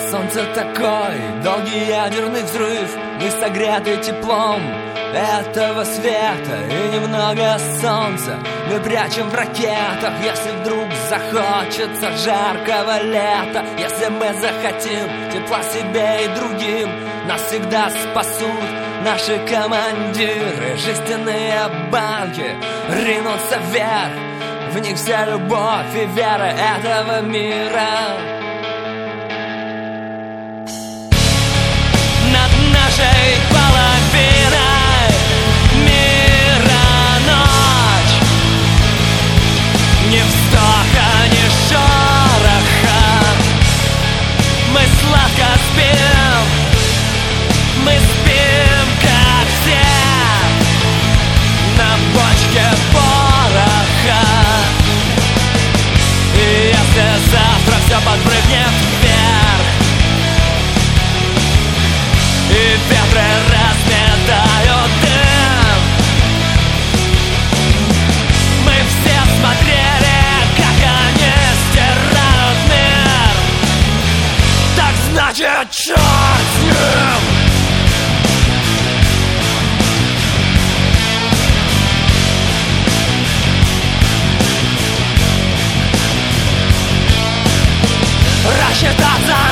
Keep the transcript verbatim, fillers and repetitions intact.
солнце такой, долгий ядерный взрыв. Мы согреты теплом этого света и немного солнца мы прячем в ракетах. Если вдруг захочется жаркого лета, если мы захотим тепла себе и другим, нас всегда спасут наши командиры. Жестяные банки ринутся вверх, в них вся любовь и вера этого мира. Над нашей половиной мира ночь, ни вздоха, ни шороха. Мы сладко спим, мы спим, как все, на бочке пороха. И если завтра все подпрыгнет вверх, и ветры разметают дым, мы все смотрели, как они стирают мир. Так значит, черт с ним! Рассчитаться